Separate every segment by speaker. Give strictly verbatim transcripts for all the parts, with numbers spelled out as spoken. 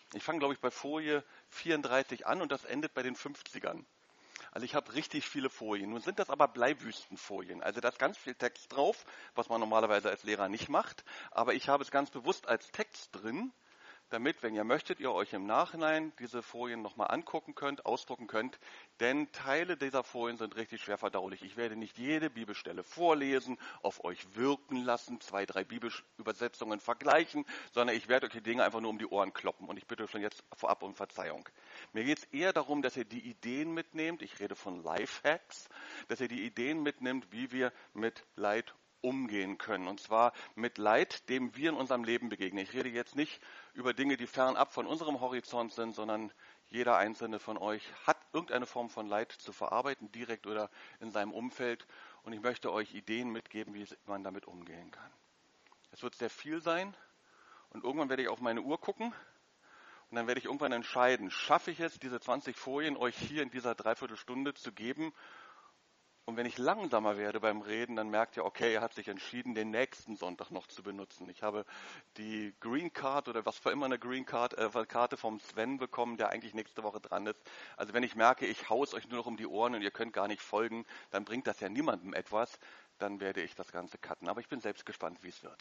Speaker 1: Ich fange, glaube ich, bei Folie vierunddreißig an und das endet bei den fünfzigern. Also ich habe richtig viele Folien. Nun sind das aber Bleiwüstenfolien. Also da ist ganz viel Text drauf, was man normalerweise als Lehrer nicht macht. Aber ich habe es ganz bewusst als Text drin, damit, wenn ihr möchtet, ihr euch im Nachhinein diese Folien nochmal angucken könnt, ausdrucken könnt. Denn Teile dieser Folien sind richtig schwer verdaulich. Ich werde nicht jede Bibelstelle vorlesen, auf euch wirken lassen, zwei, drei Bibelübersetzungen vergleichen, sondern ich werde euch die Dinge einfach nur um die Ohren kloppen. Und ich bitte schon jetzt vorab um Verzeihung. Mir geht es eher darum, dass ihr die Ideen mitnehmt, ich rede von Lifehacks, dass ihr die Ideen mitnimmt, wie wir mit Leid umgehen können. Und zwar mit Leid, dem wir in unserem Leben begegnen. Ich rede jetzt nicht über Dinge, die fernab von unserem Horizont sind, sondern jeder einzelne von euch hat irgendeine Form von Leid zu verarbeiten, direkt oder in seinem Umfeld. Und ich möchte euch Ideen mitgeben, wie man damit umgehen kann. Es wird sehr viel sein und irgendwann werde ich auf meine Uhr gucken und dann werde ich irgendwann entscheiden, schaffe ich es, diese zwanzig Folien euch hier in dieser Dreiviertelstunde zu geben. Und wenn ich langsamer werde beim Reden, dann merkt ihr, okay, er hat sich entschieden, den nächsten Sonntag noch zu benutzen. Ich habe die Green Card oder was für immer eine Green Card, äh, Karte vom Sven bekommen, der eigentlich nächste Woche dran ist. Also wenn ich merke, ich haue es euch nur noch um die Ohren und ihr könnt gar nicht folgen, dann bringt das ja niemandem etwas. Dann werde ich das Ganze cutten. Aber ich bin selbst gespannt, wie es wird.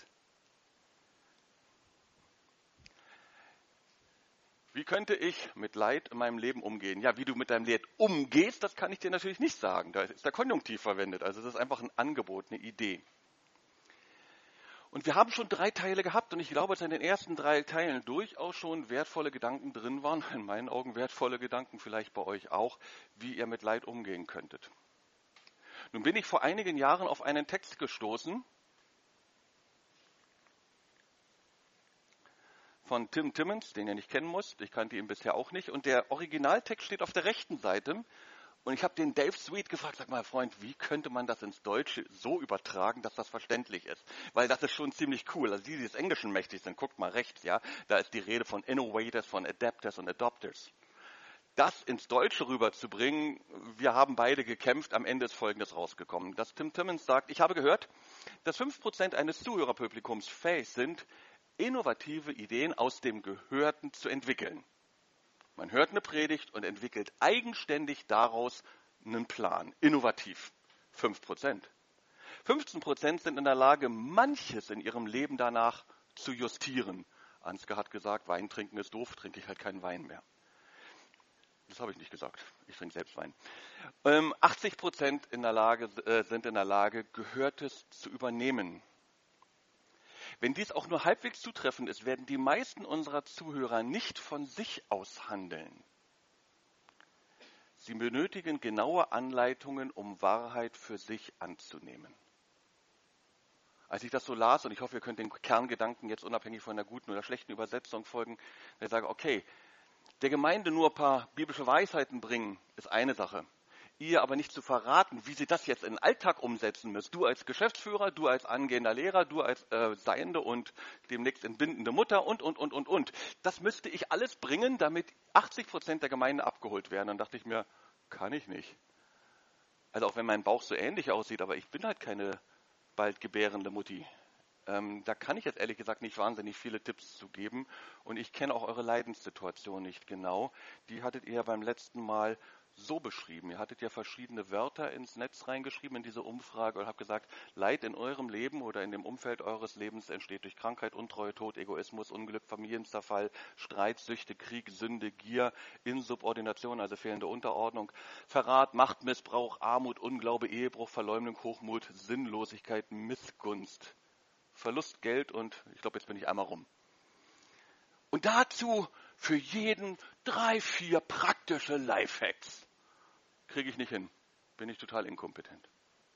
Speaker 1: Wie könnte ich mit Leid in meinem Leben umgehen? Ja, wie du mit deinem Leid umgehst, das kann ich dir natürlich nicht sagen. Da ist der Konjunktiv verwendet. Also das ist einfach ein Angebot, eine Idee. Und wir haben schon drei Teile gehabt und ich glaube, dass in den ersten drei Teilen durchaus schon wertvolle Gedanken drin waren. In meinen Augen wertvolle Gedanken, vielleicht bei euch auch, wie ihr mit Leid umgehen könntet. Nun bin ich vor einigen Jahren auf einen Text gestoßen von Tim Timmons, den ihr nicht kennen müsst. Ich kannte ihn bisher auch nicht. Und der Originaltext steht auf der rechten Seite. Und ich habe den Dave Sweet gefragt, sag mal, Freund, wie könnte man das ins Deutsche so übertragen, dass das verständlich ist? Weil das ist schon ziemlich cool. Also die, die des Englischen mächtig sind, guckt mal rechts, ja. Da ist die Rede von Innovators, von Adapters und Adopters. Das ins Deutsche rüberzubringen, wir haben beide gekämpft, am Ende ist Folgendes rausgekommen. Dass Tim Timmons sagt, ich habe gehört, dass fünf Prozent eines Zuhörerpublikums fähig sind, innovative Ideen aus dem Gehörten zu entwickeln. Man hört eine Predigt und entwickelt eigenständig daraus einen Plan. Innovativ. fünf Prozent. fünfzehn Prozent sind in der Lage, manches in ihrem Leben danach zu justieren. Ansgar hat gesagt, Wein trinken ist doof, trinke ich halt keinen Wein mehr. Das habe ich nicht gesagt. Ich trinke selbst Wein. Ähm, achtzig Prozent in der Lage, äh, sind in der Lage, Gehörtes zu übernehmen. Wenn dies auch nur halbwegs zutreffend ist, werden die meisten unserer Zuhörer nicht von sich aus handeln. Sie benötigen genaue Anleitungen, um Wahrheit für sich anzunehmen. Als ich das so las, und ich hoffe, ihr könnt den Kerngedanken jetzt unabhängig von der guten oder schlechten Übersetzung folgen, ich sage, okay, der Gemeinde nur ein paar biblische Weisheiten bringen, ist eine Sache. Ihr aber nicht zu verraten, wie sie das jetzt in den Alltag umsetzen müsst. Du als Geschäftsführer, du als angehender Lehrer, du als äh, seiende und demnächst entbindende Mutter und, und, und, und, und. Das müsste ich alles bringen, damit achtzig Prozent der Gemeinde abgeholt werden. Dann dachte ich mir, kann ich nicht. Also auch wenn mein Bauch so ähnlich aussieht, aber ich bin halt keine bald gebärende Mutti. Ähm, da kann ich jetzt ehrlich gesagt nicht wahnsinnig viele Tipps zu geben. Und ich kenne auch eure Leidenssituation nicht genau. Die hattet ihr ja beim letzten Mal so beschrieben. Ihr hattet ja verschiedene Wörter ins Netz reingeschrieben in diese Umfrage und habt gesagt, Leid in eurem Leben oder in dem Umfeld eures Lebens entsteht durch Krankheit, Untreue, Tod, Egoismus, Unglück, Familienzerfall, Streit, Süchte, Krieg, Sünde, Gier, Insubordination, also fehlende Unterordnung, Verrat, Machtmissbrauch, Armut, Unglaube, Ehebruch, Verleumdung, Hochmut, Sinnlosigkeit, Missgunst, Verlust, Geld und ich glaube, jetzt bin ich einmal rum. Und dazu für jeden drei, vier praktische Lifehacks. Kriege ich nicht hin. Bin ich total inkompetent.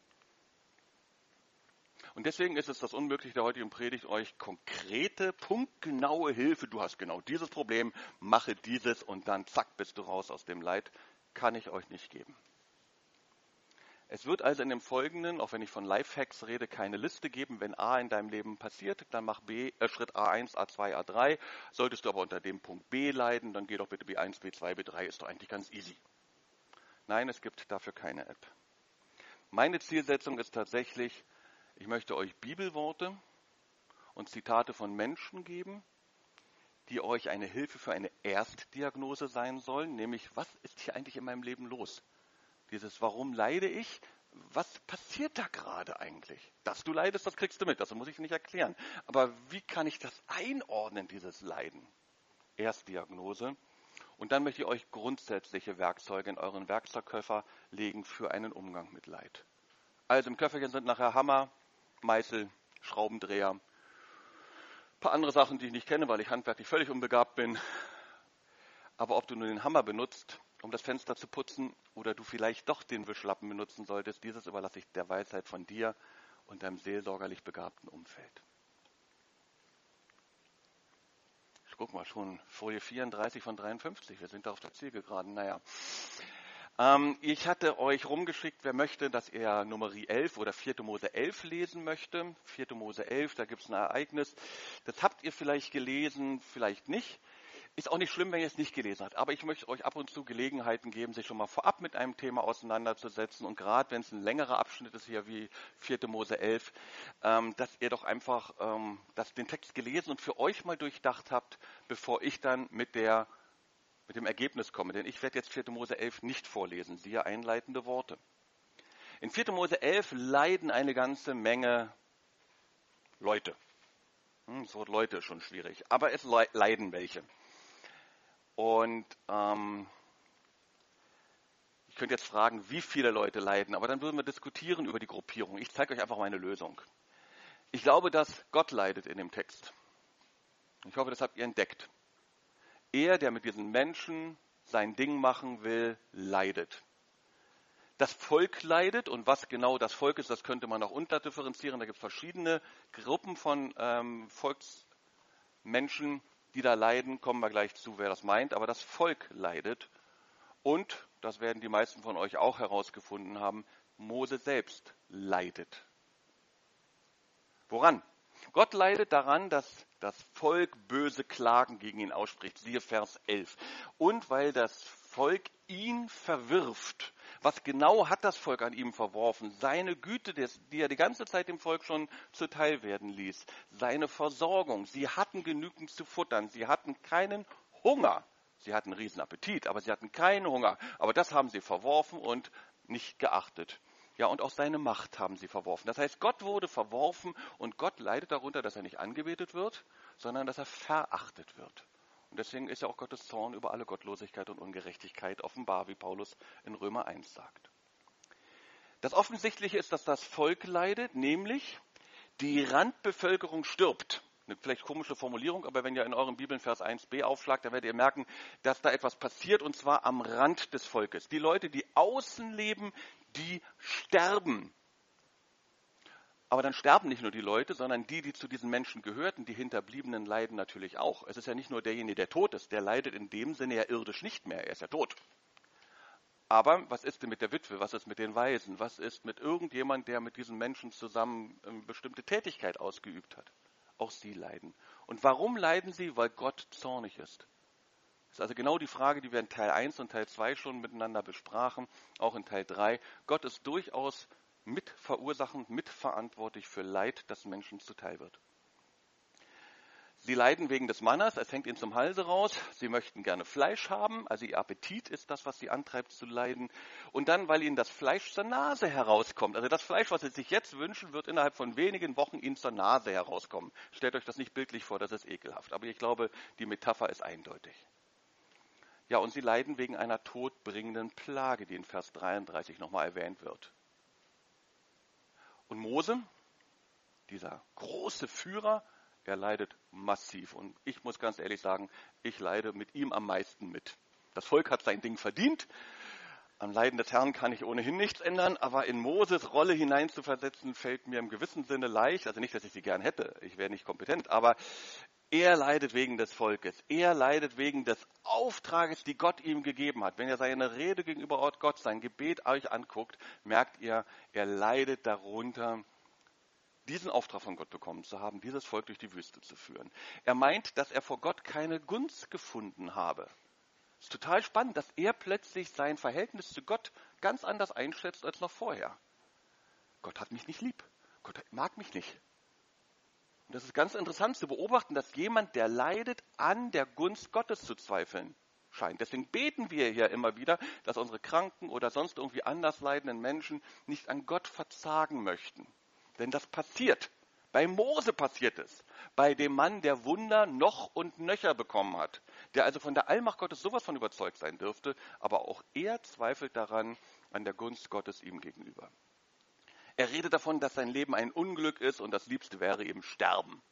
Speaker 1: Und deswegen ist es das Unmögliche der heutigen Predigt, euch konkrete, punktgenaue Hilfe, du hast genau dieses Problem, mache dieses und dann zack, bist du raus aus dem Leid, kann ich euch nicht geben. Es wird also in dem Folgenden, auch wenn ich von Lifehacks rede, keine Liste geben. Wenn A in deinem Leben passiert, dann mach B, äh, Schritt A eins, A zwei, A drei. Solltest du aber unter dem Punkt B leiden, dann geh doch bitte B eins, B zwei, B drei, ist doch eigentlich ganz easy. Nein, es gibt dafür keine App. Meine Zielsetzung ist tatsächlich, ich möchte euch Bibelworte und Zitate von Menschen geben, die euch eine Hilfe für eine Erstdiagnose sein sollen, nämlich was ist hier eigentlich in meinem Leben los? Dieses warum leide ich? Was passiert da gerade eigentlich? Dass du leidest, das kriegst du mit, das muss ich nicht erklären. Aber wie kann ich das einordnen, dieses Leiden? Erstdiagnose. Und dann möchte ich euch grundsätzliche Werkzeuge in euren Werkzeugkoffer legen für einen Umgang mit Leid. Also im Köfferchen sind nachher Hammer, Meißel, Schraubendreher, ein paar andere Sachen, die ich nicht kenne, weil ich handwerklich völlig unbegabt bin. Aber ob du nur den Hammer benutzt, um das Fenster zu putzen, oder du vielleicht doch den Wischlappen benutzen solltest, dieses überlasse ich der Weisheit von dir und deinem seelsorgerlich begabten Umfeld. Ich guck mal, schon Folie vierunddreißig von dreiundfünfzig, wir sind da auf der Zielgeraden, naja. Ähm, ich hatte euch rumgeschickt, wer möchte, dass er Numeri elf oder vierte Mose elf lesen möchte. vierte Mose elf, da gibt es ein Ereignis. Das habt ihr vielleicht gelesen, vielleicht nicht. Ist auch nicht schlimm, wenn ihr es nicht gelesen habt, aber ich möchte euch ab und zu Gelegenheiten geben, sich schon mal vorab mit einem Thema auseinanderzusetzen und gerade wenn es ein längerer Abschnitt ist hier wie vierte Mose elf, ähm, dass ihr doch einfach ähm, das, den Text gelesen und für euch mal durchdacht habt, bevor ich dann mit, der, mit dem Ergebnis komme. Denn ich werde jetzt vierte Mose elf nicht vorlesen, siehe einleitende Worte. In vierte Mose elf leiden eine ganze Menge Leute. Hm, das Wort Leute ist schon schwierig, aber es leiden welche. Und ähm, ich könnte jetzt fragen, wie viele Leute leiden, aber dann würden wir diskutieren über die Gruppierung. Ich zeige euch einfach meine Lösung. Ich glaube, dass Gott leidet in dem Text. Ich hoffe, das habt ihr entdeckt. Er, der mit diesen Menschen sein Ding machen will, leidet. Das Volk leidet und was genau das Volk ist, das könnte man auch unterdifferenzieren. Da gibt es verschiedene Gruppen von ähm, Volksmenschen, die da leiden, kommen wir gleich zu, wer das meint, aber das Volk leidet und, das werden die meisten von euch auch herausgefunden haben, Mose selbst leidet. Woran? Gott leidet daran, dass das Volk böse Klagen gegen ihn ausspricht, siehe Vers elf. Und weil das Volk ihn verwirft. Was genau hat das Volk an ihm verworfen? Seine Güte, die er die ganze Zeit dem Volk schon zuteil werden ließ. Seine Versorgung. Sie hatten genügend zu futtern. Sie hatten keinen Hunger. Sie hatten riesen Appetit, aber sie hatten keinen Hunger. Aber das haben sie verworfen und nicht geachtet. Ja, und auch seine Macht haben sie verworfen. Das heißt, Gott wurde verworfen und Gott leidet darunter, dass er nicht angebetet wird, sondern dass er verachtet wird. Und deswegen ist ja auch Gottes Zorn über alle Gottlosigkeit und Ungerechtigkeit offenbar, wie Paulus in Römer eins sagt. Das Offensichtliche ist, dass das Volk leidet, nämlich die Randbevölkerung stirbt. Eine vielleicht komische Formulierung, aber wenn ihr in euren Bibeln Vers eins b aufschlagt, dann werdet ihr merken, dass da etwas passiert, und zwar am Rand des Volkes. Die Leute, die außen leben, die sterben. Aber dann sterben nicht nur die Leute, sondern die, die zu diesen Menschen gehörten, die Hinterbliebenen, leiden natürlich auch. Es ist ja nicht nur derjenige, der tot ist, der leidet in dem Sinne ja irdisch nicht mehr, er ist ja tot. Aber was ist denn mit der Witwe, was ist mit den Waisen, was ist mit irgendjemand, der mit diesen Menschen zusammen eine bestimmte Tätigkeit ausgeübt hat? Auch sie leiden. Und warum leiden sie? Weil Gott zornig ist. Das ist also genau die Frage, die wir in Teil eins und Teil zwei schon miteinander besprachen, auch in Teil drei. Gott ist durchaus mitverursachend, mitverantwortlich für Leid, das Menschen zuteil wird. Sie leiden wegen des Mannas, es hängt ihnen zum Halse raus. Sie möchten gerne Fleisch haben, also ihr Appetit ist das, was sie antreibt zu leiden. Und dann, weil ihnen das Fleisch zur Nase herauskommt. Also das Fleisch, was sie sich jetzt wünschen, wird innerhalb von wenigen Wochen ihnen zur Nase herauskommen. Stellt euch das nicht bildlich vor, das ist ekelhaft. Aber ich glaube, die Metapher ist eindeutig. Ja, und sie leiden wegen einer todbringenden Plage, die in Vers dreiunddreißig nochmal erwähnt wird. Und Mose, dieser große Führer, er leidet massiv. Und ich muss ganz ehrlich sagen, ich leide mit ihm am meisten mit. Das Volk hat sein Ding verdient. Am Leiden des Herrn kann ich ohnehin nichts ändern. Aber in Moses Rolle hineinzuversetzen, fällt mir im gewissen Sinne leicht. Also nicht, dass ich sie gern hätte. Ich wäre nicht kompetent. Aber er leidet wegen des Volkes. Er leidet wegen des Auftrages, die Gott ihm gegeben hat. Wenn ihr seine Rede gegenüber Gott, sein Gebet euch anguckt, merkt ihr, er leidet darunter, diesen Auftrag von Gott bekommen zu haben, dieses Volk durch die Wüste zu führen. Er meint, dass er vor Gott keine Gunst gefunden habe. Es ist total spannend, dass er plötzlich sein Verhältnis zu Gott ganz anders einschätzt als noch vorher. Gott hat mich nicht lieb. Gott mag mich nicht. Und das ist ganz interessant zu beobachten, dass jemand, der leidet, an der Gunst Gottes zu zweifeln scheint. Deswegen beten wir hier immer wieder, dass unsere kranken oder sonst irgendwie anders leidenden Menschen nicht an Gott verzagen möchten. Denn das passiert. Bei Mose passiert es. Bei dem Mann, der Wunder noch und nöcher bekommen hat. Der also von der Allmacht Gottes sowas von überzeugt sein dürfte. Aber auch er zweifelt daran, an der Gunst Gottes ihm gegenüber. Er redet davon, dass sein Leben ein Unglück ist und das Liebste wäre eben sterben.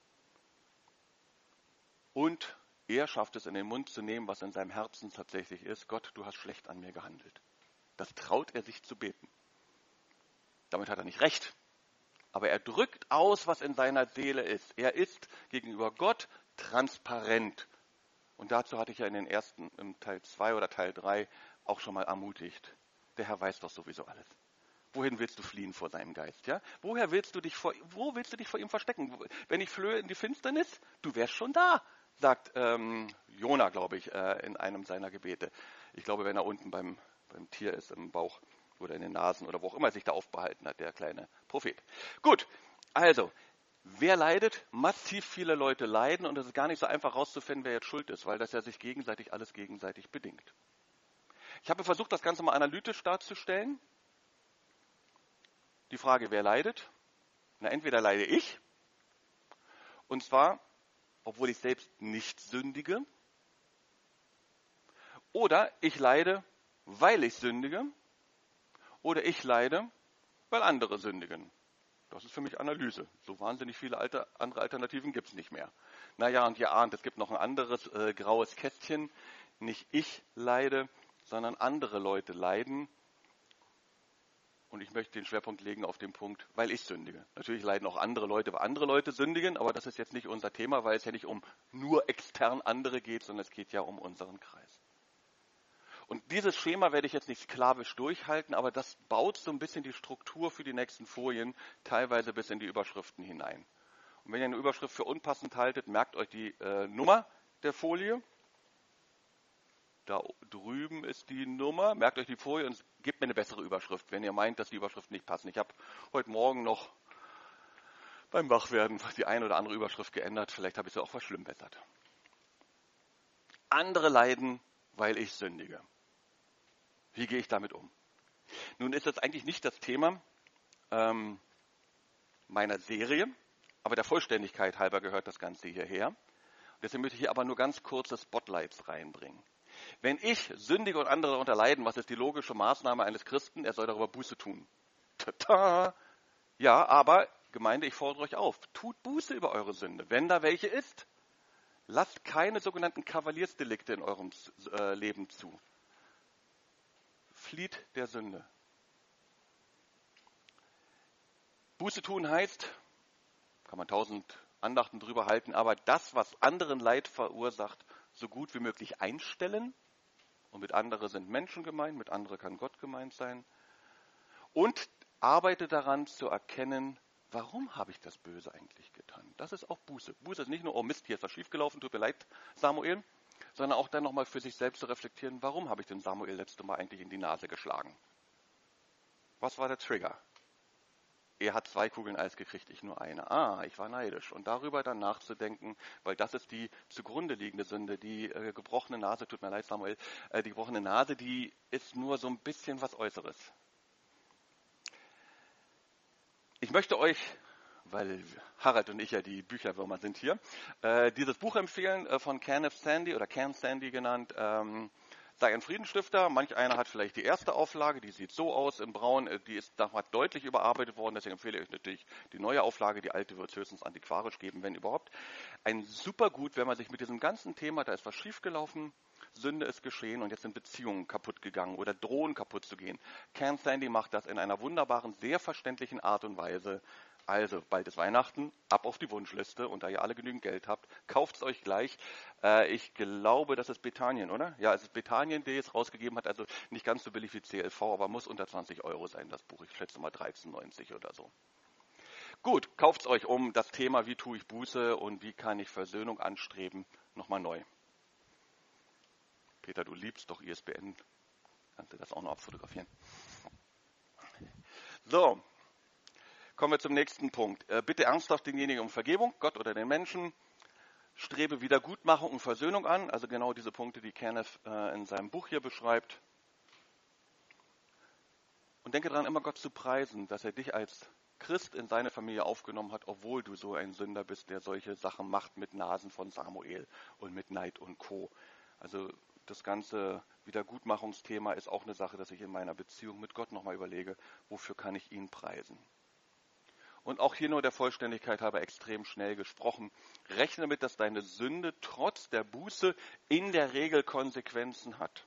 Speaker 1: Und er schafft es, in den Mund zu nehmen, was in seinem Herzen tatsächlich ist. Gott, du hast schlecht an mir gehandelt. Das traut er sich zu beten. Damit hat er nicht recht. Aber er drückt aus, was in seiner Seele ist. Er ist gegenüber Gott transparent. Und dazu hatte ich ja in den ersten, im Teil zwei oder Teil drei auch schon mal ermutigt. Der Herr weiß doch sowieso alles. Wohin willst du fliehen vor seinem Geist? Ja? Woher willst du dich vor, wo willst du dich vor ihm verstecken? Wenn ich flöhe in die Finsternis, du wärst schon da, sagt ähm, Jona, glaube ich, äh, in einem seiner Gebete. Ich glaube, wenn er unten beim, beim Tier ist, im Bauch oder in den Nasen oder wo auch immer er sich da aufbehalten hat, der kleine Prophet. Gut, also, wer leidet? Massiv viele Leute leiden und es ist gar nicht so einfach rauszufinden, wer jetzt schuld ist, weil das ja sich gegenseitig alles gegenseitig bedingt. Ich habe versucht, das Ganze mal analytisch darzustellen. Die Frage, wer leidet? Na, entweder leide ich, und zwar, obwohl ich selbst nicht sündige, oder ich leide, weil ich sündige, oder ich leide, weil andere sündigen. Das ist für mich Analyse. So wahnsinnig viele alte, andere Alternativen gibt es nicht mehr. Naja, und ihr ahnt, es gibt noch ein anderes äh, graues Kästchen. Nicht ich leide, sondern andere Leute leiden. Und ich möchte den Schwerpunkt legen auf den Punkt, weil ich sündige. Natürlich leiden auch andere Leute, weil andere Leute sündigen, aber das ist jetzt nicht unser Thema, weil es ja nicht um nur extern andere geht, sondern es geht ja um unseren Kreis. Und dieses Schema werde ich jetzt nicht sklavisch durchhalten, aber das baut so ein bisschen die Struktur für die nächsten Folien, teilweise bis in die Überschriften hinein. Und wenn ihr eine Überschrift für unpassend haltet, merkt euch die äh, Nummer der Folie. Da drüben ist die Nummer. Merkt euch die Folie und gebt mir eine bessere Überschrift, wenn ihr meint, dass die Überschriften nicht passen. Ich habe heute Morgen noch beim Wachwerden die eine oder andere Überschrift geändert. Vielleicht habe ich sie auch verschlimmbessert. Andere leiden, weil ich sündige. Wie gehe ich damit um? Nun ist das eigentlich nicht das Thema ähm, meiner Serie, aber der Vollständigkeit halber gehört das Ganze hierher. Deswegen möchte ich hier aber nur ganz kurze Spotlights reinbringen. Wenn ich sündige und andere darunter leiden, was ist die logische Maßnahme eines Christen? Er soll darüber Buße tun. Tada! Ja, aber Gemeinde, ich fordere euch auf, tut Buße über eure Sünde, wenn da welche ist. Lasst keine sogenannten Kavaliersdelikte in eurem äh, Leben zu. Flieht der Sünde. Buße tun heißt, kann man tausend Andachten drüber halten, aber das, was anderen Leid verursacht, so gut wie möglich einstellen. Und mit andere sind Menschen gemeint, mit andere kann Gott gemeint sein. Und arbeite daran zu erkennen, warum habe ich das Böse eigentlich getan? Das ist auch Buße. Buße ist nicht nur, oh Mist, hier ist was schiefgelaufen, tut mir leid, Samuel, sondern auch dann nochmal für sich selbst zu reflektieren, warum habe ich den Samuel letzte Mal eigentlich in die Nase geschlagen? Was war der Trigger? Er hat zwei Kugeln Eis gekriegt, ich nur eine. Ah, ich war neidisch. Und darüber dann nachzudenken, weil das ist die zugrunde liegende Sünde. Die äh, gebrochene Nase, tut mir leid Samuel, äh, die gebrochene Nase, die ist nur so ein bisschen was Äußeres. Ich möchte euch, weil Harald und ich ja die Bücherwürmer sind hier, äh, dieses Buch empfehlen äh, von Kenneth Sandy oder Ken Sandy genannt, ähm, Sei ein Friedensstifter. Manch einer hat vielleicht die erste Auflage, die sieht so aus in Braun, die ist damals deutlich überarbeitet worden, deswegen empfehle ich euch natürlich die neue Auflage, die alte wird es höchstens antiquarisch geben, wenn überhaupt. Ein super gut, wenn man sich mit diesem ganzen Thema, da ist was schiefgelaufen, Sünde ist geschehen und jetzt sind Beziehungen kaputt gegangen oder drohen kaputt zu gehen. Ken Sandy macht das in einer wunderbaren, sehr verständlichen Art und Weise. Also, bald ist Weihnachten, ab auf die Wunschliste und da ihr alle genügend Geld habt, kauft es euch gleich. Äh, ich glaube, das ist Bethanien, oder? Ja, es ist Bethanien, der es rausgegeben hat, also nicht ganz so billig wie C L V, aber muss unter zwanzig Euro sein, das Buch. Ich schätze mal dreizehn neunzig oder so. Gut, kauft es euch um das Thema, wie tue ich Buße und wie kann ich Versöhnung anstreben, nochmal neu. Peter, du liebst doch I S B N. Kannst du das auch noch abfotografieren? So. Kommen wir zum nächsten Punkt. Äh, bitte ernsthaft denjenigen um Vergebung, Gott oder den Menschen. Strebe Wiedergutmachung und Versöhnung an, also genau diese Punkte, die Kenneth äh, in seinem Buch hier beschreibt. Und denke daran, immer Gott zu preisen, dass er dich als Christ in seine Familie aufgenommen hat, obwohl du so ein Sünder bist, der solche Sachen macht mit Nasen von Samuel und mit Neid und Co. Also das ganze Wiedergutmachungsthema ist auch eine Sache, dass ich in meiner Beziehung mit Gott nochmal überlege, wofür kann ich ihn preisen. Und auch hier nur der Vollständigkeit halber extrem schnell gesprochen. Rechne damit, dass deine Sünde trotz der Buße in der Regel Konsequenzen hat.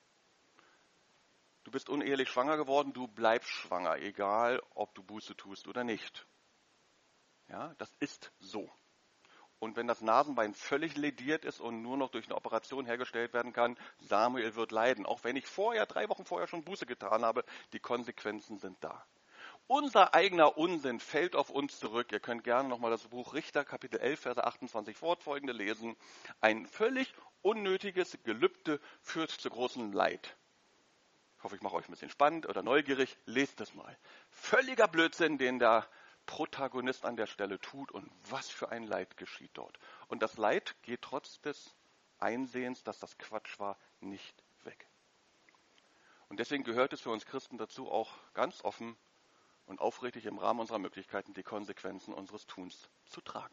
Speaker 1: Du bist unehelich schwanger geworden, du bleibst schwanger, egal ob du Buße tust oder nicht. Ja, das ist so. Und wenn das Nasenbein völlig lediert ist und nur noch durch eine Operation hergestellt werden kann, Samuel wird leiden. Auch wenn ich vorher, drei Wochen vorher schon Buße getan habe, die Konsequenzen sind da. Unser eigener Unsinn fällt auf uns zurück. Ihr könnt gerne nochmal das Buch Richter, Kapitel elf, Verse achtundzwanzig fortfolgende lesen. Ein völlig unnötiges Gelübde führt zu großem Leid. Ich hoffe, ich mache euch ein bisschen spannend oder neugierig. Lest es mal. Völliger Blödsinn, den der Protagonist an der Stelle tut und was für ein Leid geschieht dort. Und das Leid geht trotz des Einsehens, dass das Quatsch war, nicht weg. Und deswegen gehört es für uns Christen dazu, auch ganz offen und aufrichtig im Rahmen unserer Möglichkeiten die Konsequenzen unseres Tuns zu tragen.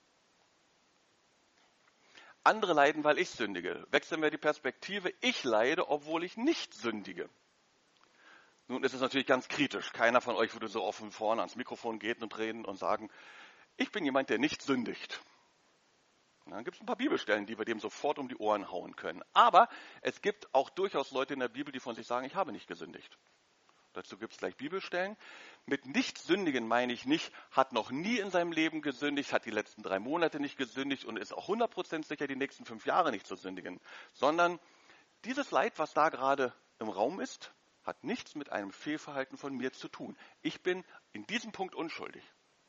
Speaker 1: Andere leiden, weil ich sündige. Wechseln wir die Perspektive. Ich leide, obwohl ich nicht sündige. Nun ist es natürlich ganz kritisch. Keiner von euch würde so offen vorne ans Mikrofon gehen und reden und sagen, ich bin jemand, der nicht sündigt. Und dann gibt es ein paar Bibelstellen, die wir dem sofort um die Ohren hauen können. Aber es gibt auch durchaus Leute in der Bibel, die von sich sagen, ich habe nicht gesündigt. Dazu gibt es gleich Bibelstellen. Mit nicht sündigen meine ich nicht, hat noch nie in seinem Leben gesündigt, hat die letzten drei Monate nicht gesündigt und ist auch hundert Prozent sicher, die nächsten fünf Jahre nicht zu sündigen. Sondern dieses Leid, was da gerade im Raum ist, hat nichts mit einem Fehlverhalten von mir zu tun. Ich bin in diesem Punkt unschuldig.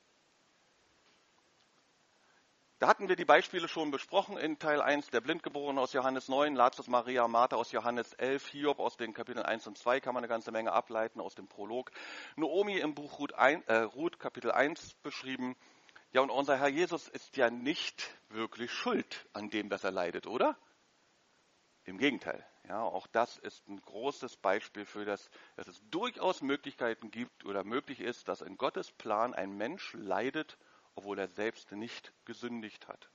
Speaker 1: Da hatten wir die Beispiele schon besprochen in Teil eins, der Blindgeborene aus Johannes neun, Lazarus, Maria, Martha aus Johannes elf, Hiob aus den Kapiteln eins und zwei, kann man eine ganze Menge ableiten aus dem Prolog. Naomi im Buch Ruth, ein, äh, Ruth Kapitel eins beschrieben. Ja, und unser Herr Jesus ist ja nicht wirklich schuld an dem, dass er leidet, oder? Im Gegenteil. Ja, auch das ist ein großes Beispiel für das, dass es durchaus Möglichkeiten gibt oder möglich ist, dass in Gottes Plan ein Mensch leidet, obwohl er selbst nicht gesündigt hat.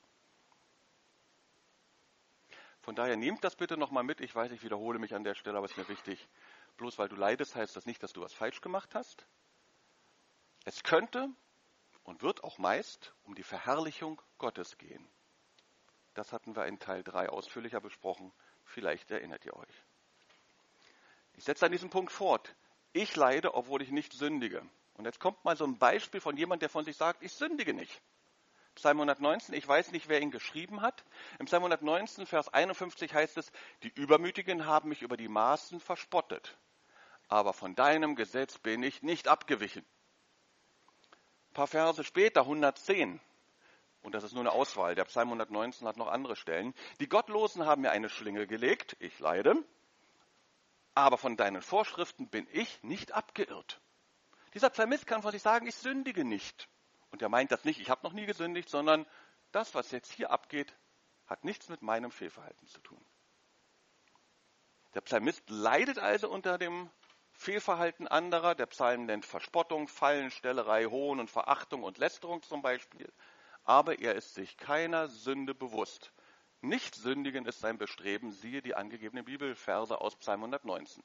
Speaker 1: Von daher nehmt das bitte nochmal mit. Ich weiß, ich wiederhole mich an der Stelle, aber es ist mir wichtig. Bloß weil du leidest, heißt das nicht, dass du was falsch gemacht hast. Es könnte und wird auch meist um die Verherrlichung Gottes gehen. Das hatten wir in Teil drei ausführlicher besprochen. Vielleicht erinnert ihr euch. Ich setze an diesem Punkt fort. Ich leide, obwohl ich nicht sündige. Und jetzt kommt mal so ein Beispiel von jemandem, der von sich sagt, ich sündige nicht. Psalm hundertneunzehn, ich weiß nicht, wer ihn geschrieben hat. Im Psalm hundertneunzehn, Vers einundfünfzig heißt es, die Übermütigen haben mich über die Maßen verspottet. Aber von deinem Gesetz bin ich nicht abgewichen. Ein paar Verse später, hundertzehn. Und das ist nur eine Auswahl. Der Psalm hundertneunzehn hat noch andere Stellen. Die Gottlosen haben mir eine Schlinge gelegt. Ich leide. Aber von deinen Vorschriften bin ich nicht abgeirrt. Dieser Psalmist kann von sich sagen, ich sündige nicht. Und er meint das nicht, ich habe noch nie gesündigt, sondern das, was jetzt hier abgeht, hat nichts mit meinem Fehlverhalten zu tun. Der Psalmist leidet also unter dem Fehlverhalten anderer. Der Psalm nennt Verspottung, Fallenstellerei, Hohn und Verachtung und Lästerung zum Beispiel. Aber er ist sich keiner Sünde bewusst. Nicht sündigen ist sein Bestreben, siehe die angegebenen Bibelverse aus Psalm hundertneunzehn.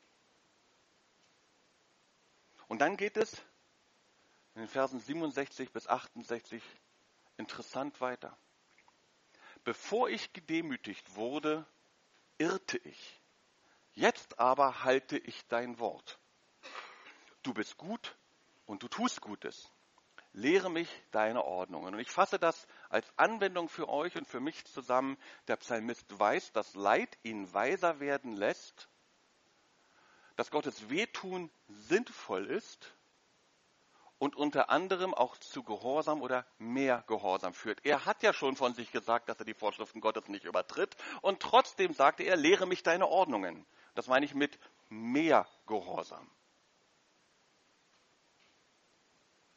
Speaker 1: Und dann geht es in den Versen siebenundsechzig bis achtundsechzig interessant weiter. Bevor ich gedemütigt wurde, irrte ich. Jetzt aber halte ich dein Wort. Du bist gut und du tust Gutes. Lehre mich deine Ordnungen. Und ich fasse das als Anwendung für euch und für mich zusammen. Der Psalmist weiß, dass Leid ihn weiser werden lässt, dass Gottes Wehtun sinnvoll ist und unter anderem auch zu Gehorsam oder mehr Gehorsam führt. Er hat ja schon von sich gesagt, dass er die Vorschriften Gottes nicht übertritt und trotzdem sagte er, lehre mich deine Ordnungen. Das meine ich mit mehr Gehorsam.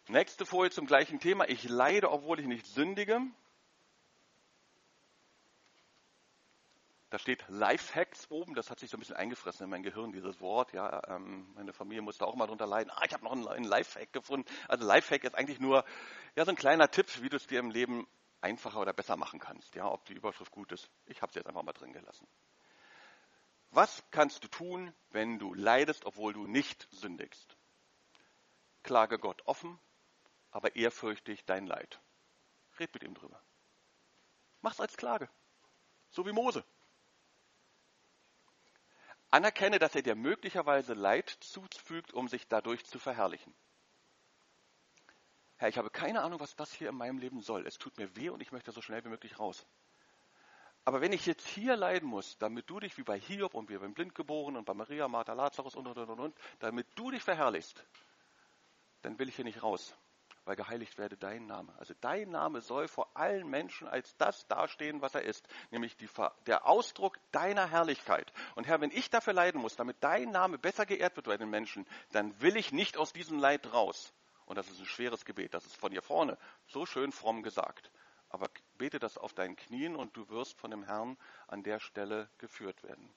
Speaker 1: Nächste Folie zum gleichen Thema. Ich leide, obwohl ich nicht sündige. Da steht Lifehacks oben, das hat sich so ein bisschen eingefressen in mein Gehirn, dieses Wort. Ja, ähm, meine Familie musste auch mal drunter leiden. Ah, ich habe noch einen, einen Lifehack gefunden. Also Lifehack ist eigentlich nur ja, so ein kleiner Tipp, wie du es dir im Leben einfacher oder besser machen kannst. Ja, ob die Überschrift gut ist. Ich habe es jetzt einfach mal drin gelassen. Was kannst du tun, wenn du leidest, obwohl du nicht sündigst? Klage Gott offen, aber ehrfürchtig dein Leid. Red mit ihm drüber. Mach's als Klage. So wie Mose. Anerkenne, dass er dir möglicherweise Leid zufügt, um sich dadurch zu verherrlichen. Herr, ich habe keine Ahnung, was das hier in meinem Leben soll. Es tut mir weh und ich möchte so schnell wie möglich raus. Aber wenn ich jetzt hier leiden muss, damit du dich wie bei Hiob und wie beim Blindgeborenen und bei Maria, Martha, Lazarus und, und, und, und, damit du dich verherrlichst, dann will ich hier nicht raus, weil geheiligt werde dein Name. Also dein Name soll vor allen Menschen als das dastehen, was er ist, nämlich die, der Ausdruck deiner Herrlichkeit. Und Herr, wenn ich dafür leiden muss, damit dein Name besser geehrt wird bei den Menschen, dann will ich nicht aus diesem Leid raus. Und das ist ein schweres Gebet, das ist von hier vorne so schön fromm gesagt. Aber bete das auf deinen Knien und du wirst von dem Herrn an der Stelle geführt werden.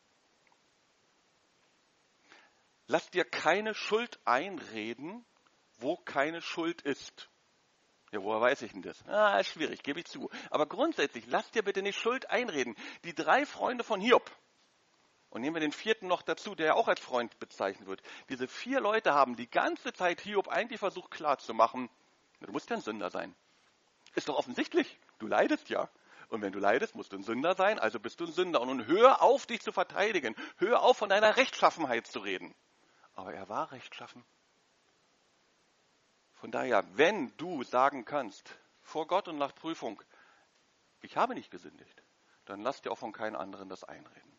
Speaker 1: Lass dir keine Schuld einreden, wo keine Schuld ist. Ja, woher weiß ich denn das? Ah, ist schwierig, gebe ich zu. Aber grundsätzlich, lass dir bitte nicht Schuld einreden. Die drei Freunde von Hiob, und nehmen wir den vierten noch dazu, der ja auch als Freund bezeichnet wird. Diese vier Leute haben die ganze Zeit Hiob eigentlich versucht klarzumachen, du musst ja ein Sünder sein. Ist doch offensichtlich, du leidest ja. Und wenn du leidest, musst du ein Sünder sein, also bist du ein Sünder. Und nun hör auf, dich zu verteidigen. Hör auf, von deiner Rechtschaffenheit zu reden. Aber er war rechtschaffen. Von daher, wenn du sagen kannst, vor Gott und nach Prüfung, ich habe nicht gesündigt, dann lass dir auch von keinem anderen das einreden.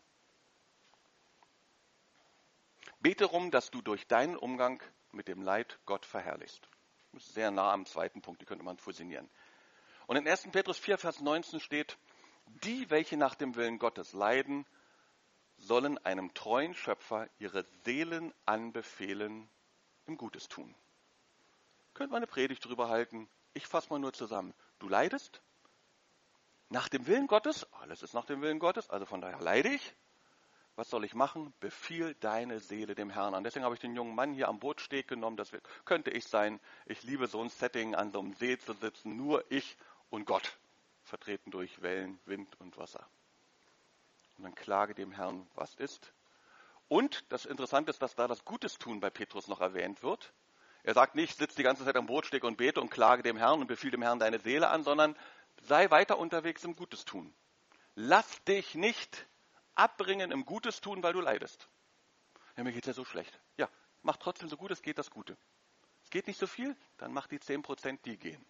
Speaker 1: Bete darum, dass du durch deinen Umgang mit dem Leid Gott verherrlichst. Das ist sehr nah am zweiten Punkt, die könnte man fusionieren. Und in ersten Petrus vier, Vers neunzehn steht, die, welche nach dem Willen Gottes leiden, sollen einem treuen Schöpfer ihre Seelen anbefehlen, im Gutes tun. Könnte man eine Predigt drüber halten. Ich fasse mal nur zusammen. Du leidest nach dem Willen Gottes. Alles ist nach dem Willen Gottes, also von daher leide ich. Was soll ich machen? Befiehl deine Seele dem Herrn an. Deswegen habe ich den jungen Mann hier am Bootsteg genommen. Das könnte ich sein. Ich liebe so ein Setting, an so einem See zu sitzen. Nur ich und Gott, vertreten durch Wellen, Wind und Wasser. Und dann klage dem Herrn, was ist. Und das Interessante ist, dass da das Gutes tun bei Petrus noch erwähnt wird. Er sagt nicht, sitz die ganze Zeit am Bootsteg und bete und klage dem Herrn und befiehl dem Herrn deine Seele an, sondern sei weiter unterwegs im Gutes tun. Lass dich nicht abbringen im Gutes tun, weil du leidest. Ja, mir geht es ja so schlecht. Ja, mach trotzdem so gut es geht das Gute. Es geht nicht so viel, dann mach die zehn Prozent, die gehen.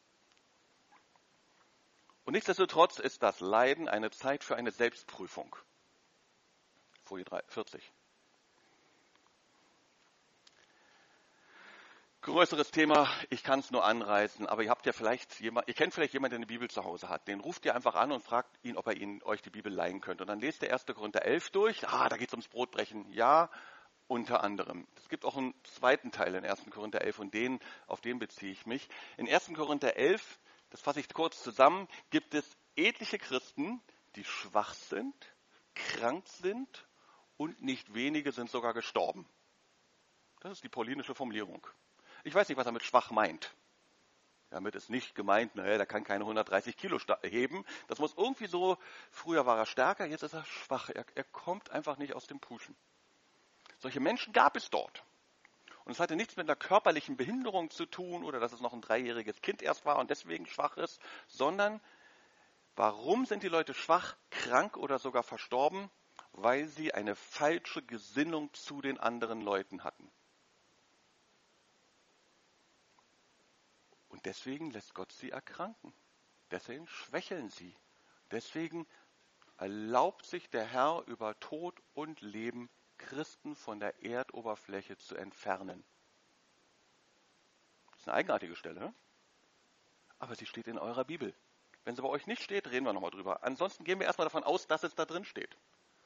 Speaker 1: Und nichtsdestotrotz ist das Leiden eine Zeit für eine Selbstprüfung. Folie vierzig. Größeres Thema, ich kann es nur anreißen, aber ihr habt ja vielleicht jemand, ihr kennt vielleicht jemanden, der eine Bibel zu Hause hat. Den ruft ihr einfach an und fragt ihn, ob er ihn, euch die Bibel leihen könnte. Und dann lest ihr ersten Korinther elf durch. Ah, da geht es ums Brotbrechen. Ja, unter anderem. Es gibt auch einen zweiten Teil in ersten Korinther elf und den, auf den beziehe ich mich. In ersten Korinther elf, das fasse ich kurz zusammen, gibt es etliche Christen, die schwach sind, krank sind und nicht wenige sind sogar gestorben. Das ist die paulinische Formulierung. Ich weiß nicht, was er mit schwach meint. Damit ist nicht gemeint, naja, der kann keine hundertdreißig Kilo heben. Das muss irgendwie so, früher war er stärker, jetzt ist er schwach. Er, er kommt einfach nicht aus dem Puschen. Solche Menschen gab es dort. Und es hatte nichts mit einer körperlichen Behinderung zu tun oder dass es noch ein dreijähriges Kind erst war und deswegen schwach ist, sondern warum sind die Leute schwach, krank oder sogar verstorben? Weil sie eine falsche Gesinnung zu den anderen Leuten hatten. Und deswegen lässt Gott sie erkranken. Deswegen schwächeln sie. Deswegen erlaubt sich der Herr über Tod und Leben, Christen von der Erdoberfläche zu entfernen. Das ist eine eigenartige Stelle, aber sie steht in eurer Bibel. Wenn sie bei euch nicht steht, reden wir nochmal drüber. Ansonsten gehen wir erstmal davon aus, dass es da drin steht.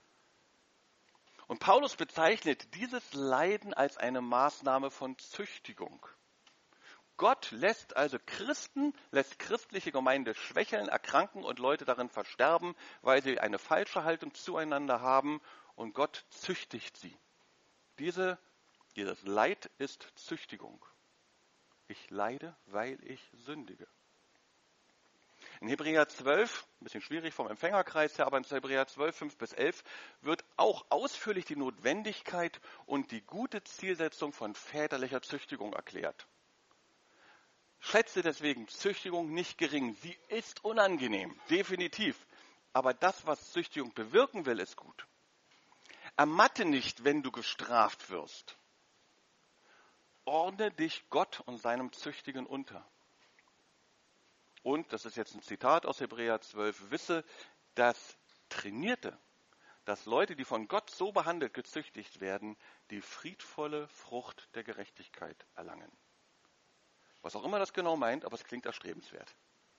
Speaker 1: Und Paulus bezeichnet dieses Leiden als eine Maßnahme von Züchtigung. Gott lässt also Christen, lässt christliche Gemeinde schwächeln, erkranken und Leute darin versterben, weil sie eine falsche Haltung zueinander haben und Gott züchtigt sie. Diese, dieses Leid ist Züchtigung. Ich leide, weil ich sündige. In Hebräer zwölf, ein bisschen schwierig vom Empfängerkreis her, aber in Hebräer zwölf, fünf bis elf wird auch ausführlich die Notwendigkeit und die gute Zielsetzung von väterlicher Züchtigung erklärt. Schätze deswegen Züchtigung nicht gering. Sie ist unangenehm, definitiv. Aber das, was Züchtigung bewirken will, ist gut. Ermatte nicht, wenn du gestraft wirst. Ordne dich Gott und seinem Züchtigen unter. Und, das ist jetzt ein Zitat aus Hebräer zwölf, wisse, dass Trainierte, dass Leute, die von Gott so behandelt, gezüchtigt werden, die friedvolle Frucht der Gerechtigkeit erlangen. Was auch immer das genau meint, aber es klingt erstrebenswert.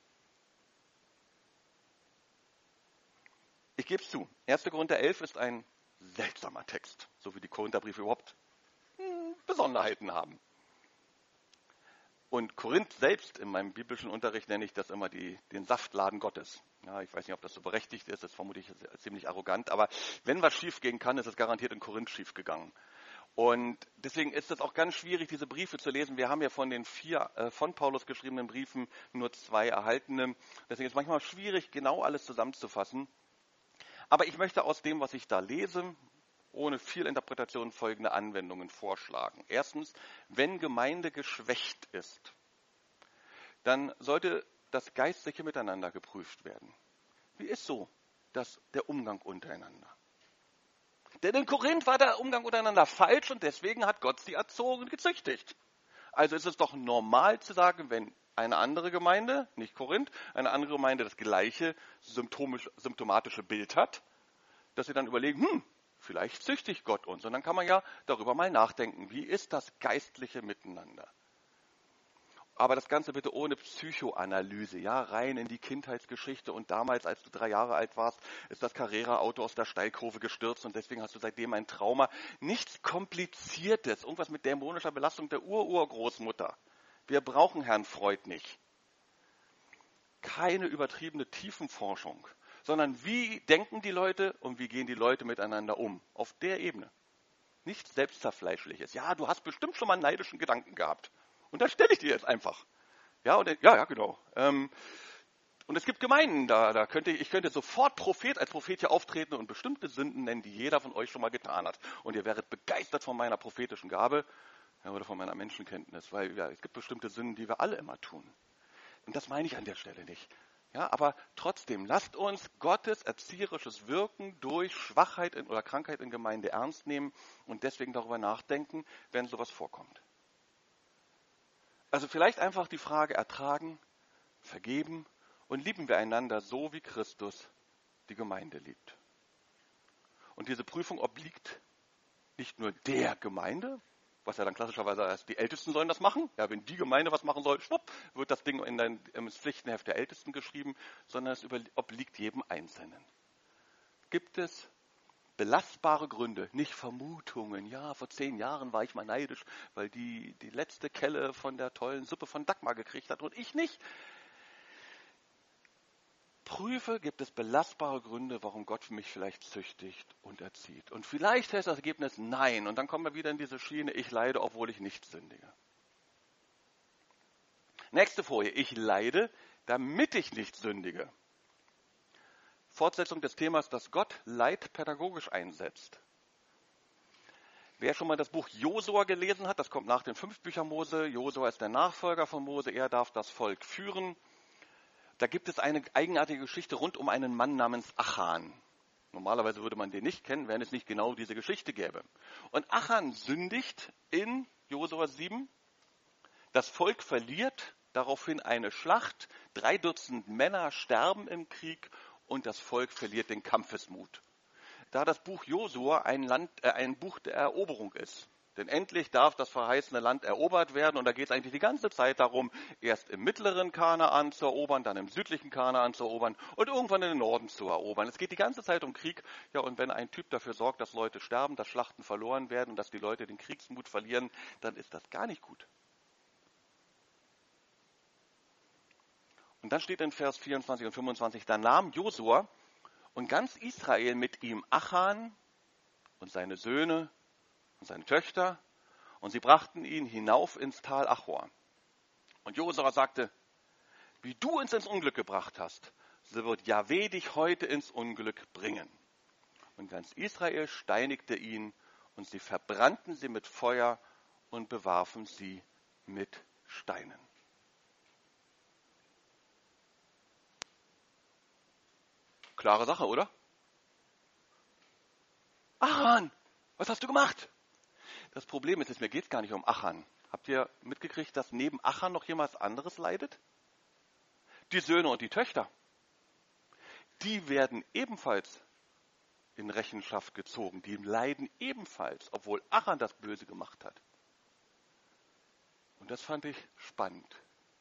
Speaker 1: Ich gebe es zu, erster Korinther elf ist ein seltsamer Text, so wie die Korintherbriefe überhaupt hm, Besonderheiten haben. Und Korinth selbst, in meinem biblischen Unterricht nenne ich das immer die, den Saftladen Gottes. Ja, ich weiß nicht, ob das so berechtigt ist, das ist vermutlich ziemlich arrogant, aber wenn was schief gehen kann, ist es garantiert in Korinth schief gegangen. Und deswegen ist es auch ganz schwierig, diese Briefe zu lesen. Wir haben ja von den vier äh, von Paulus geschriebenen Briefen nur zwei erhaltene. Deswegen ist es manchmal schwierig, genau alles zusammenzufassen. Aber ich möchte aus dem, was ich da lese, ohne viel Interpretation folgende Anwendungen vorschlagen. Erstens, wenn Gemeinde geschwächt ist, dann sollte das geistliche Miteinander geprüft werden. Wie ist so das, der Umgang untereinander? Denn in Korinth war der Umgang untereinander falsch und deswegen hat Gott sie erzogen und gezüchtigt. Also ist es doch normal zu sagen, wenn eine andere Gemeinde, nicht Korinth, eine andere Gemeinde das gleiche symptomatische Bild hat, dass sie dann überlegen, hm, vielleicht züchtigt Gott uns. Und dann kann man ja darüber mal nachdenken, wie ist das geistliche Miteinander? Aber das Ganze bitte ohne Psychoanalyse, ja, rein in die Kindheitsgeschichte. Und damals, als du drei Jahre alt warst, ist das Carrera-Auto aus der Steilkurve gestürzt und deswegen hast du seitdem ein Trauma. Nichts Kompliziertes, irgendwas mit dämonischer Belastung der Ur-Urgroßmutter. Wir brauchen Herrn Freud nicht. Keine übertriebene Tiefenforschung, sondern wie denken die Leute und wie gehen die Leute miteinander um? Auf der Ebene. Nichts Selbstzerfleischliches. Ja, du hast bestimmt schon mal einen neidischen Gedanken gehabt. Und das stelle ich dir jetzt einfach. Ja, und, ja, ja, genau. Ähm, und es gibt Gemeinden, da, da könnte ich könnte sofort Prophet als Prophet hier auftreten und bestimmte Sünden nennen, die jeder von euch schon mal getan hat. Und ihr wäret begeistert von meiner prophetischen Gabe ja, oder von meiner Menschenkenntnis, weil ja, es gibt bestimmte Sünden, die wir alle immer tun. Und das meine ich an der Stelle nicht. Ja, aber trotzdem, lasst uns Gottes erzieherisches Wirken durch Schwachheit in, oder Krankheit in Gemeinde ernst nehmen und deswegen darüber nachdenken, wenn sowas vorkommt. Also vielleicht einfach die Frage ertragen, vergeben und lieben wir einander so, wie Christus die Gemeinde liebt. Und diese Prüfung obliegt nicht nur der Gemeinde, was ja dann klassischerweise heißt, die Ältesten sollen das machen. Ja, wenn die Gemeinde was machen soll, schwupp, wird das Ding in dein, ins Pflichtenheft der Ältesten geschrieben, sondern es obliegt jedem Einzelnen. Gibt es belastbare Gründe, nicht Vermutungen. Ja, vor zehn Jahren war ich mal neidisch, weil die die letzte Kelle von der tollen Suppe von Dagmar gekriegt hat und ich nicht. Prüfe, gibt es belastbare Gründe, warum Gott mich vielleicht züchtigt und erzieht. Und vielleicht heißt das Ergebnis nein. Und dann kommen wir wieder in diese Schiene, ich leide, obwohl ich nicht sündige. Nächste Folie, ich leide, damit ich nicht sündige. Fortsetzung des Themas, dass Gott Leid pädagogisch einsetzt. Wer schon mal das Buch Josua gelesen hat, das kommt nach den fünf Büchern Mose. Josua ist der Nachfolger von Mose, er darf das Volk führen. Da gibt es eine eigenartige Geschichte rund um einen Mann namens Achan. Normalerweise würde man den nicht kennen, wenn es nicht genau diese Geschichte gäbe. Und Achan sündigt in Josua sieben. Das Volk verliert daraufhin eine Schlacht. Drei Dutzend Männer sterben im Krieg und das Volk verliert den Kampfesmut. Da das Buch Josua ein, Land, äh, ein Buch der Eroberung ist. Denn endlich darf das verheißene Land erobert werden und da geht es eigentlich die ganze Zeit darum, erst im mittleren Kanaan zu erobern, dann im südlichen Kanaan zu erobern und irgendwann in den Norden zu erobern. Es geht die ganze Zeit um Krieg. Ja, und wenn ein Typ dafür sorgt, dass Leute sterben, dass Schlachten verloren werden und dass die Leute den Kriegsmut verlieren, dann ist das gar nicht gut. Und dann steht in Vers vierundzwanzig und fünfundzwanzig, da nahm Josua und ganz Israel mit ihm Achan und seine Söhne und seine Töchter, und sie brachten ihn hinauf ins Tal Achor. Und Josua sagte, wie du uns ins Unglück gebracht hast, so wird Jahwe dich heute ins Unglück bringen. Und ganz Israel steinigte ihn, und sie verbrannten sie mit Feuer und bewarfen sie mit Steinen. Klare Sache, oder? Achan, was hast du gemacht? Das Problem ist, mir geht es gar nicht um Achan. Habt ihr mitgekriegt, dass neben Achan noch jemand anderes leidet? Die Söhne und die Töchter. Die werden ebenfalls in Rechenschaft gezogen. Die leiden ebenfalls, obwohl Achan das Böse gemacht hat. Und das fand ich spannend.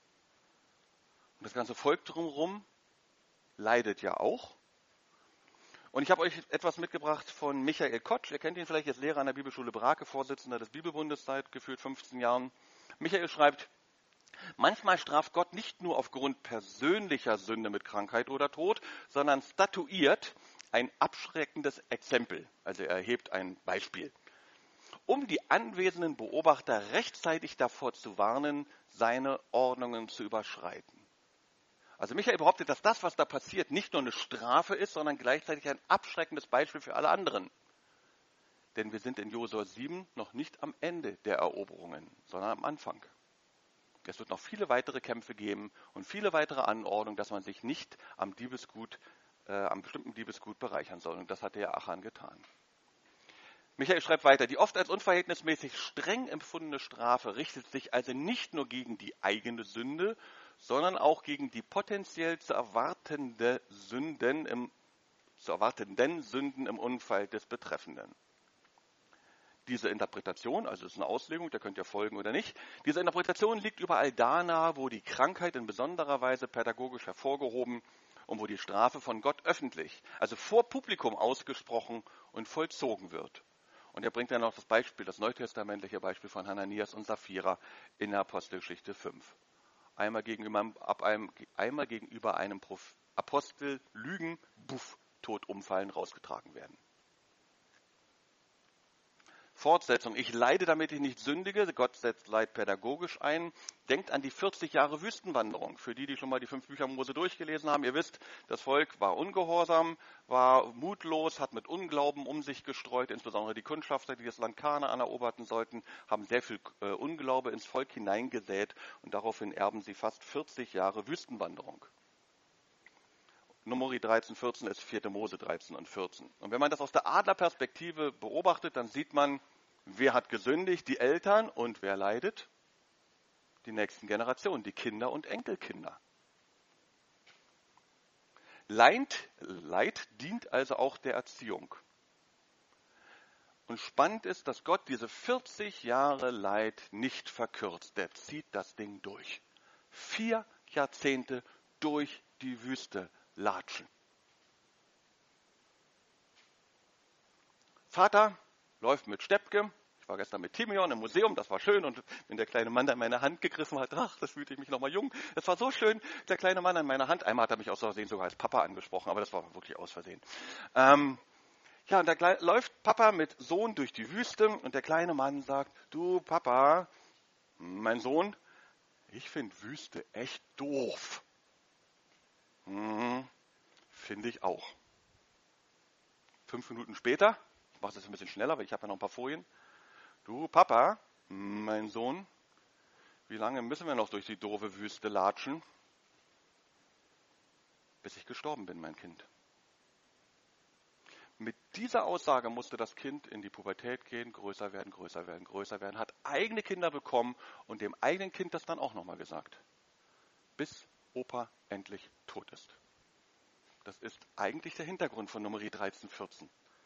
Speaker 1: Und das ganze Volk drumherum leidet ja auch. Und ich habe euch etwas mitgebracht von Michael Kotsch. Ihr kennt ihn vielleicht, jetzt Lehrer an der Bibelschule Brake, Vorsitzender des Bibelbundes seit gefühlt fünfzehn Jahren. Michael schreibt, manchmal straft Gott nicht nur aufgrund persönlicher Sünde mit Krankheit oder Tod, sondern statuiert ein abschreckendes Exempel. Also er erhebt ein Beispiel, um die anwesenden Beobachter rechtzeitig davor zu warnen, seine Ordnungen zu überschreiten. Also Michael behauptet, dass das, was da passiert, nicht nur eine Strafe ist, sondern gleichzeitig ein abschreckendes Beispiel für alle anderen. Denn wir sind in Josua sieben noch nicht am Ende der Eroberungen, sondern am Anfang. Es wird noch viele weitere Kämpfe geben und viele weitere Anordnungen, dass man sich nicht am Diebesgut, äh, am bestimmten Diebesgut bereichern soll. Und das hat der Achan getan. Michael schreibt weiter, die oft als unverhältnismäßig streng empfundene Strafe richtet sich also nicht nur gegen die eigene Sünde, sondern auch gegen die potenziell zu erwartende Sünden im, zu erwartenden Sünden im Unfall des Betreffenden. Diese Interpretation, also es ist eine Auslegung, da könnt ihr folgen oder nicht, diese Interpretation liegt überall da nahe, wo die Krankheit in besonderer Weise pädagogisch hervorgehoben und wo die Strafe von Gott öffentlich, also vor Publikum ausgesprochen und vollzogen wird. Und er bringt dann noch das Beispiel, das neutestamentliche Beispiel von Hananias und Sapphira in der Apostelgeschichte fünf. Einmal gegenüber, ab einem, einmal gegenüber einem Apostel lügen, buff, tot umfallen, rausgetragen werden. Fortsetzung. Ich leide, damit ich nicht sündige. Gott setzt Leid pädagogisch ein. Denkt an die vierzig Jahre Wüstenwanderung. Für die, die schon mal die fünf Bücher Mose durchgelesen haben, ihr wisst, das Volk war ungehorsam, war mutlos, hat mit Unglauben um sich gestreut. Insbesondere die Kundschafter, die das Land Kanaan eroberten sollten, haben sehr viel äh, Unglaube ins Volk hineingesät. Und daraufhin erben sie fast vierzig Jahre Wüstenwanderung. Numeri dreizehn, vierzehn ist vierte Mose dreizehn und vierzehn. Und wenn man das aus der Adlerperspektive beobachtet, dann sieht man, wer hat gesündigt? Die Eltern. Und wer leidet? Die nächsten Generationen, die Kinder und Enkelkinder. Leid, Leid dient also auch der Erziehung. Und spannend ist, dass Gott diese vierzig Jahre Leid nicht verkürzt. Der zieht das Ding durch. Vier Jahrzehnte durch die Wüste latschen. Vater läuft mit Steppke. Ich war gestern mit Timion im Museum, das war schön. Und wenn der kleine Mann an meine Hand gegriffen hat, ach, das fühlte ich mich nochmal jung. Das war so schön, der kleine Mann an meiner Hand. Einmal hat er mich aus Versehen sogar als Papa angesprochen, aber das war wirklich aus Versehen. Ähm, ja, und da Kle- läuft Papa mit Sohn durch die Wüste und der kleine Mann sagt, du Papa, mein Sohn, ich finde Wüste echt doof. Hm, finde ich auch. Fünf Minuten später, ich mache das ein bisschen schneller, weil ich habe ja noch ein paar Folien. Du Papa, mein Sohn, wie lange müssen wir noch durch die doofe Wüste latschen? Bis ich gestorben bin, mein Kind. Mit dieser Aussage musste das Kind in die Pubertät gehen, größer werden, größer werden, größer werden, hat eigene Kinder bekommen und dem eigenen Kind das dann auch nochmal gesagt. Bis Opa endlich tot ist. Das ist eigentlich der Hintergrund von Numeri dreizehn, vierzehn.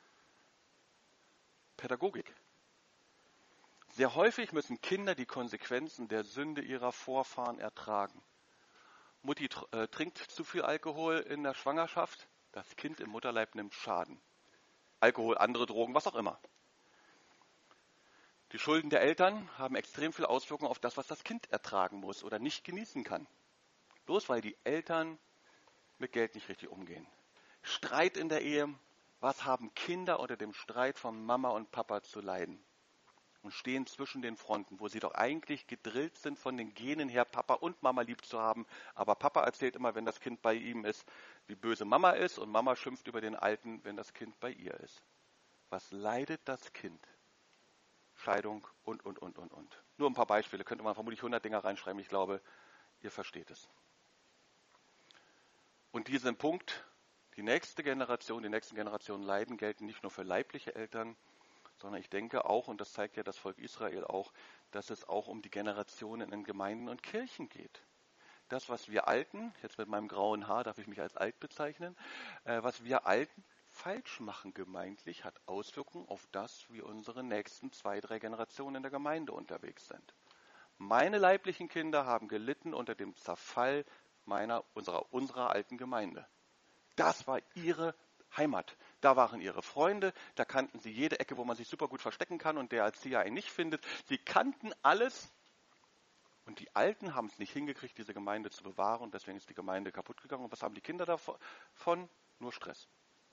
Speaker 1: Pädagogik. Sehr häufig müssen Kinder die Konsequenzen der Sünde ihrer Vorfahren ertragen. Mutti äh, trinkt zu viel Alkohol in der Schwangerschaft, das Kind im Mutterleib nimmt Schaden. Alkohol, andere Drogen, was auch immer. Die Schulden der Eltern haben extrem viel Auswirkungen auf das, was das Kind ertragen muss oder nicht genießen kann. Bloß weil die Eltern mit Geld nicht richtig umgehen. Streit in der Ehe. Was haben Kinder unter dem Streit von Mama und Papa zu leiden? Und stehen zwischen den Fronten, wo sie doch eigentlich gedrillt sind, von den Genen her Papa und Mama lieb zu haben. Aber Papa erzählt immer, wenn das Kind bei ihm ist, wie böse Mama ist, und Mama schimpft über den Alten, wenn das Kind bei ihr ist. Was leidet das Kind? Scheidung und, und, und, und, und. Nur ein paar Beispiele, könnte man vermutlich hundert Dinger reinschreiben. Ich glaube, ihr versteht es. Und diesen Punkt, die nächste Generation, die nächsten Generationen leiden, gelten nicht nur für leibliche Eltern, sondern ich denke auch, und das zeigt ja das Volk Israel auch, dass es auch um die Generationen in Gemeinden und Kirchen geht. Das, was wir Alten, jetzt mit meinem grauen Haar darf ich mich als alt bezeichnen, äh, was wir Alten falsch machen gemeindlich, hat Auswirkungen auf das, wie unsere nächsten zwei, drei Generationen in der Gemeinde unterwegs sind. Meine leiblichen Kinder haben gelitten unter dem Zerfall meiner, unserer, unserer alten Gemeinde. Das war ihre Heimat. Da waren ihre Freunde, da kannten sie jede Ecke, wo man sich super gut verstecken kann und der Erzieher einen nicht findet. Sie kannten alles und die Alten haben es nicht hingekriegt, diese Gemeinde zu bewahren und deswegen ist die Gemeinde kaputt gegangen. Und was haben die Kinder davon? Nur Stress.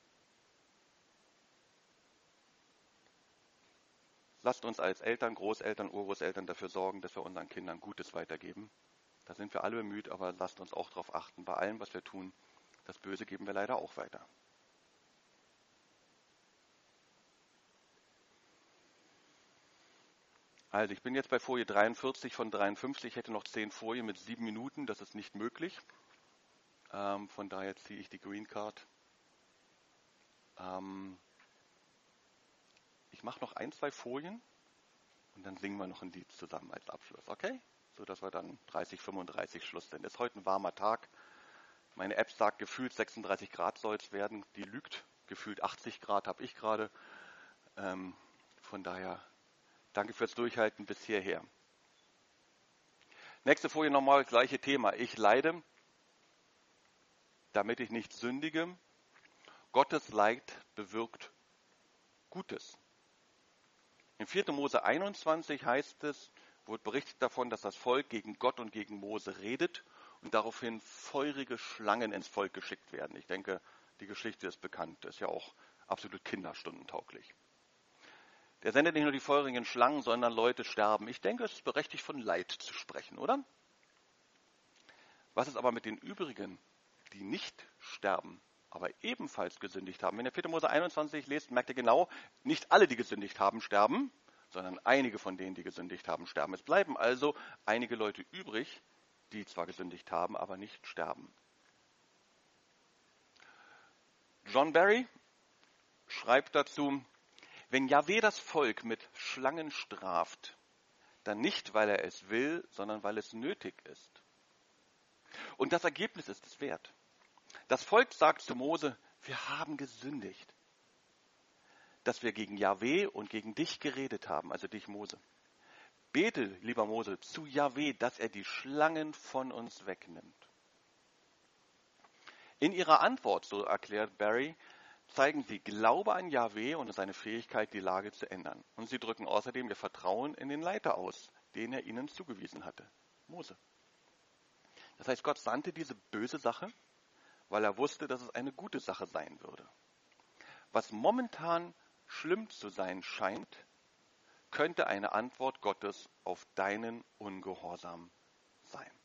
Speaker 1: Lasst uns als Eltern, Großeltern, Urgroßeltern dafür sorgen, dass wir unseren Kindern Gutes weitergeben. Da sind wir alle bemüht, aber lasst uns auch darauf achten, bei allem, was wir tun, das Böse geben wir leider auch weiter. Also ich bin jetzt bei Folie dreiundvierzig von dreiundfünfzig. Ich hätte noch zehn Folien mit sieben Minuten. Das ist nicht möglich. Ähm, von daher ziehe ich die Green Card. Ähm, ich mache noch ein, zwei Folien und dann singen wir noch ein Lied zusammen als Abschluss. Okay? So dass wir dann dreißig, fünfunddreißig Schluss sind. Es ist heute ein warmer Tag. Meine App sagt, gefühlt sechsunddreißig Grad soll es werden. Die lügt. Gefühlt achtzig Grad habe ich gerade. Ähm, von daher danke fürs Durchhalten bis hierher. Nächste Folie nochmal, gleiche Thema. Ich leide, damit ich nicht sündige. Gottes Leid bewirkt Gutes. In vierter Mose einundzwanzig heißt es, wird berichtet davon, dass das Volk gegen Gott und gegen Mose redet und daraufhin feurige Schlangen ins Volk geschickt werden. Ich denke, die Geschichte ist bekannt, ist ja auch absolut kinderstundentauglich. Der sendet nicht nur die feurigen Schlangen, sondern Leute sterben. Ich denke, es ist berechtigt, von Leid zu sprechen, oder? Was ist aber mit den übrigen, die nicht sterben, aber ebenfalls gesündigt haben? Wenn ihr vierter Mose einundzwanzig lest, merkt ihr genau, nicht alle, die gesündigt haben, sterben, sondern einige von denen, die gesündigt haben, sterben. Es bleiben also einige Leute übrig, die zwar gesündigt haben, aber nicht sterben. John Barry schreibt dazu, wenn Jahwe das Volk mit Schlangen straft, dann nicht, weil er es will, sondern weil es nötig ist. Und das Ergebnis ist es wert. Das Volk sagt zu Mose, wir haben gesündigt, dass wir gegen Jahwe und gegen dich geredet haben, also dich, Mose. Bete, lieber Mose, zu Jahwe, dass er die Schlangen von uns wegnimmt. In ihrer Antwort, so erklärt Barry, zeigen sie Glaube an Jahwe und seine Fähigkeit, die Lage zu ändern. Und sie drücken außerdem ihr Vertrauen in den Leiter aus, den er ihnen zugewiesen hatte, Mose. Das heißt, Gott sandte diese böse Sache, weil er wusste, dass es eine gute Sache sein würde. Was momentan schlimm zu sein scheint, könnte eine Antwort Gottes auf deinen Ungehorsam sein.